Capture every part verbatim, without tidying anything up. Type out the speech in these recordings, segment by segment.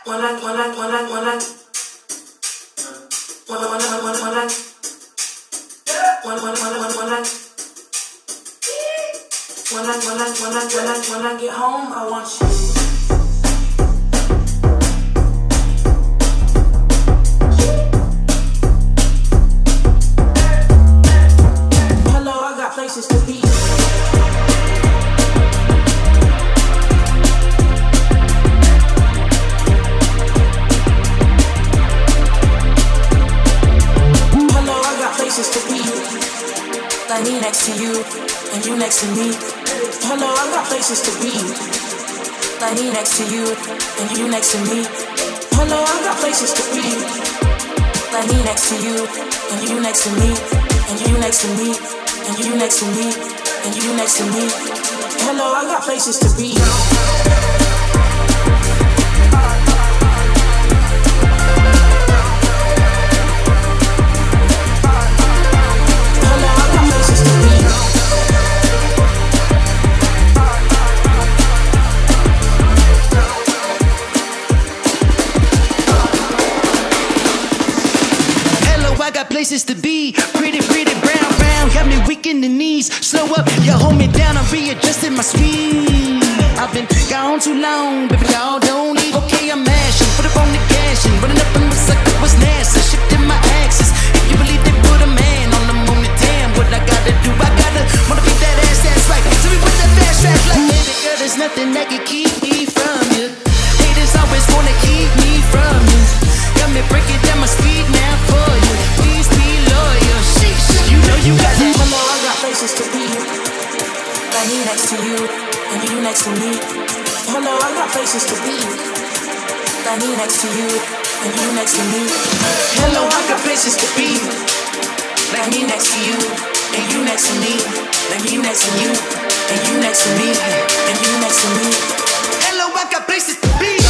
One night, one night, one night, one night. One, one, one, one, one night. One, one, one, one, one night. One night, one night, one night, one night. When I get home, I want you. Hello, I got places to be. To be like me next to you and you next to me. Hello, I got places to be like me next to you and you next to me. Hello, I got places to be like me next to you and you next to me and you next to me and you next to me and you next to me. Hello, I got places to be. Places to be, pretty, pretty brown, brown, got me weak in the knees. Slow up, you hold me down, I'm readjusting my speed. I've been gone too long, baby, y'all don't need. Okay, I'm mashing, put up on the gas and running up and looks like it was NASA. Shifting my axis, if you believe they put a man on the moon, then damn, what I gotta do, I gotta wanna beat that ass, that's right. So we put that fast track like, baby girl, there's nothing that can keep me from you. Haters always wanna keep me from you. Got me breaking down my speed now for you. Please be loyal, sheesh. You know you got that. Hello, I got places to be like me next to you and you next to me. Hello, I got places to be like me next to you and you next to me. Hello, I got places to be like me next to you and you next to me. Like me next to you and you next to me and you next to me. Hello, I got places to be.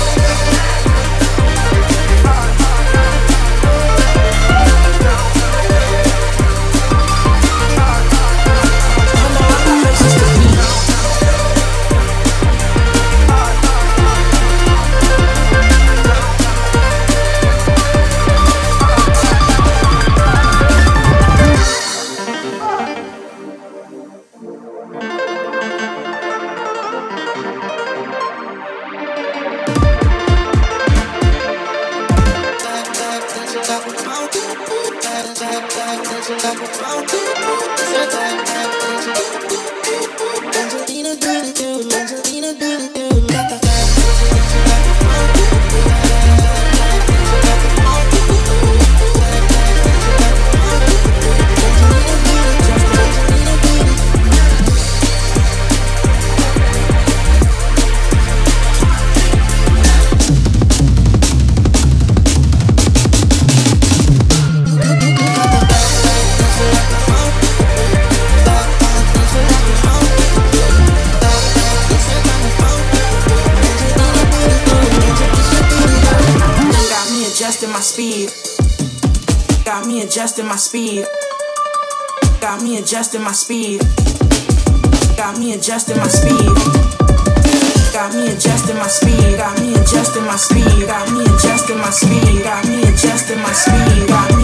My speed got me adjusting my speed. Got me adjusting my speed. Got me adjusting my speed. Got me adjusting my speed. Got me adjusting my speed. Got me adjusting my speed. Got me adjusting my speed. Got me